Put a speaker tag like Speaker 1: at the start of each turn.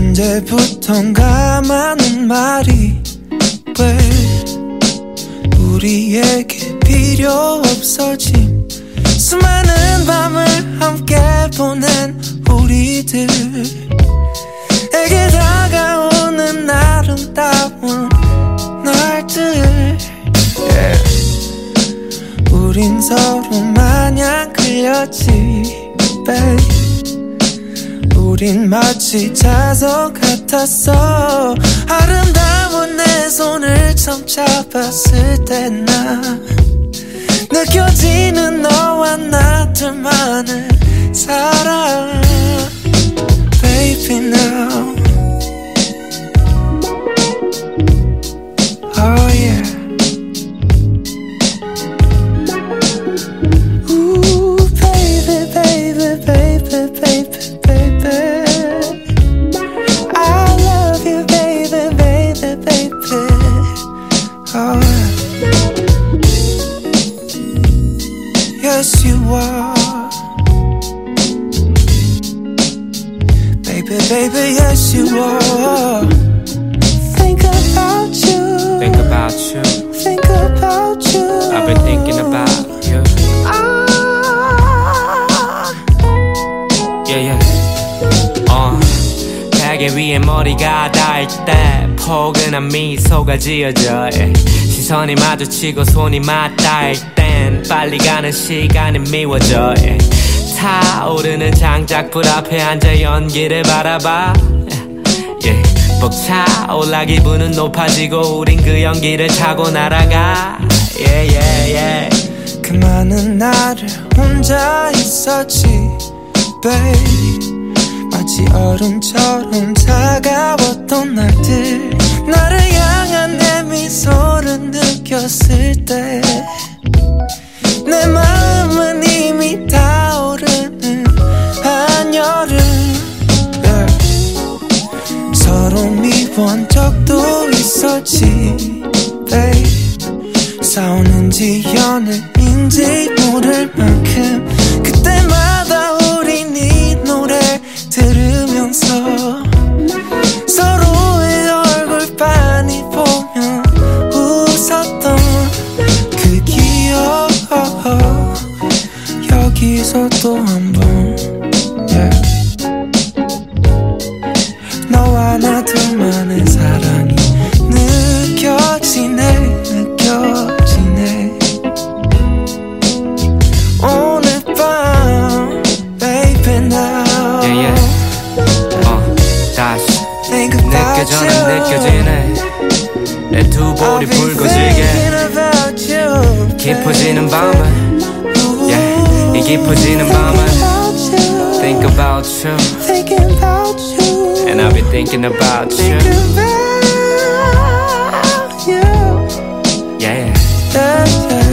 Speaker 1: 언제부턴가 많은 말이 왜 우리에게 필요 없어진 수많은 밤을 함께 보낸 우리들에게 다가오는 아름다운 날들 우린 서로 마냥 끌렸지 babe. 우린 마치 자석 같았어. 아름다운 내 손을 처음 잡았을 때 나 느껴지는 너와 나 둘만의 사랑 Baby now Oh yeah Ooh baby baby baby baby baby I love you baby baby baby Oh yes you are Baby baby yes you are Think about you
Speaker 2: Think about you
Speaker 1: Think about you
Speaker 2: I've been thinking about you Yeah yeah 베개 위에 머리가 닿을 때 포근한 미소가 지어져 시선이 마주치고 손이 맞닿을 땐 빨리 가는 시간이 미워져 타오르는 장작불 앞에 앉아 연기를 바라봐 벅차올라 기분은 높아지고 우린 그 연기를 타고 날아가
Speaker 1: 그 많은 나를 혼자 있었지 babe 마치 얼음처럼 차가웠던 날들 나를 향한 내 미소를 느꼈을 때 내 마음은 이미 타오르는 한여름 서로 미워한 적도 있었지 babe 싸우는지 연애인지 모를 만큼 그때마다 우린 이 노래 들으면서 서로의 얼굴 빤히 보며 웃었던 그 기억 여기서 또 한 번 너와 나 둘만의 사랑이 느껴지네 오늘 밤 baby now
Speaker 2: 다시 느껴져는 느껴지네 내 두 볼이 붉어지게 깊어지는 밤은 이 깊어지는 밤은 Think about you And I've been thinking about you Yeah